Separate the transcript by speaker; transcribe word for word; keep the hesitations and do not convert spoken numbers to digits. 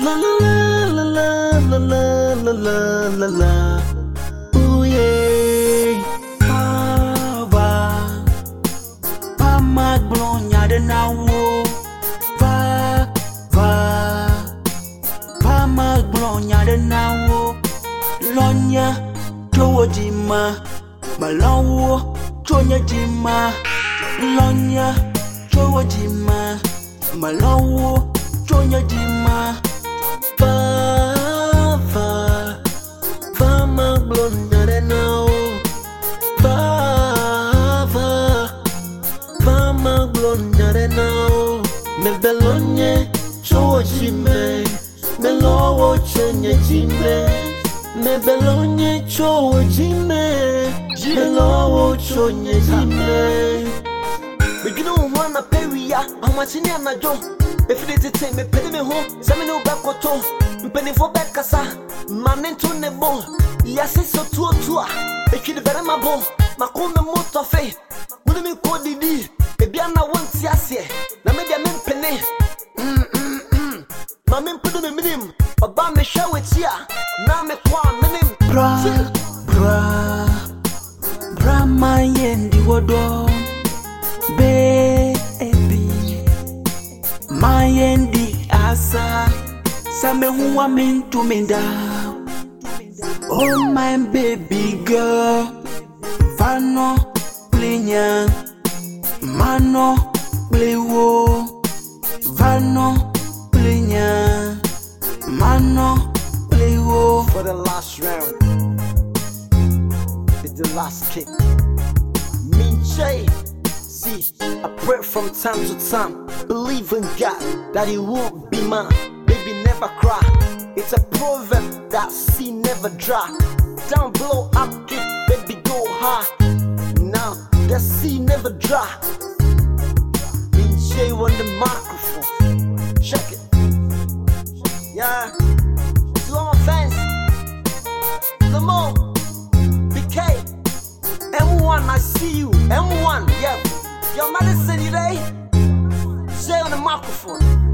Speaker 1: La la la la la la la la la la. Ooh yeah. Pava, pa magblonya de na wo. Va va, pa magblonya de na wo. Lonya, jowo jima, malawo, jonya jima. Lonya, jowo jima, malawo, jonya jima. Va va, va magblonya de na wo. Va va, va magblonya de na wo. Me belonye, jowo jime, me lowo jonya jime. Me belonye cho jime, me lowo cho jime.
Speaker 2: Begin on one a peria, I'm watching ya na jo. If it is me penny me home, some no back or toe, penny for back casa, man into nebo. Yes, it's so two two. If you better my bone, my combe motor fe. Wouldn't me call the D, a biana once yes, now maybe I'm in penny. Mammy put in a minimum, a bam me show it here. Now me quan minim.
Speaker 1: Bra, bra, bra, my yendi wodo, baby, my yendi asa, same who I'm into me down. Oh my baby girl, vano plinya, mano plewo, vano plinya, mano.
Speaker 2: For the last round, it's the last kick. Me Jay, see, I pray from time to time. Believe in God that He won't be mine. Baby, never cry. It's a proverb that sea never dry. Down below, up kick, baby, go high. Now the sea never dry. Me Jay on the microphone. Check it. Yeah. To all my fans, Lamo, B K, M one, I see you, M one, yeah. Your medicine, you day? Say on the microphone.